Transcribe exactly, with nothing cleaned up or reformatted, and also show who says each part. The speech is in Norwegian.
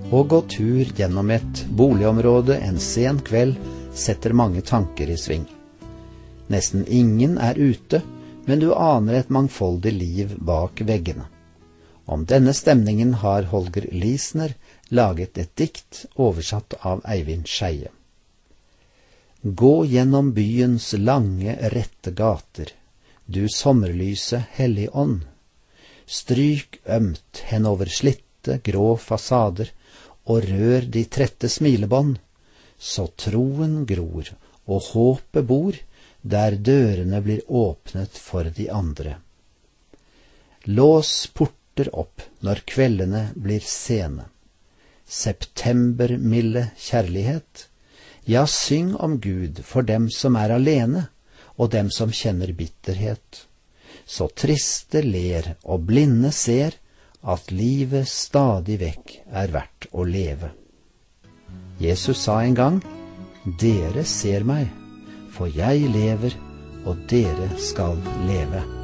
Speaker 1: Å gå tur gjennom et boligområde en sen kveld setter mange tanker i sving. Nesten ingen er ute, men du aner et mangfoldig liv bak veggene. Om denne stemningen har Holger Lisner laget et dikt oversatt av Eivind Skeie. Gå gjennom byens lange, rette gater, du sommerlyse hellig ånd. Stryk ømt henover slitte, grå fasader, og rør de trette smilebånd, så troen gror og håpet bor, der dørene blir åpnet for de andre. Lås porter opp når kveldene blir sene. Septembermilde kjærlighet, ja, syng om Gud for dem som er alene, og dem som kjenner bitterhet. Så triste ler og blinde ser, at livet stadig vekk er verdt å leve. Jesus sa en gang, dere ser meg, for jeg lever, og dere skal leve.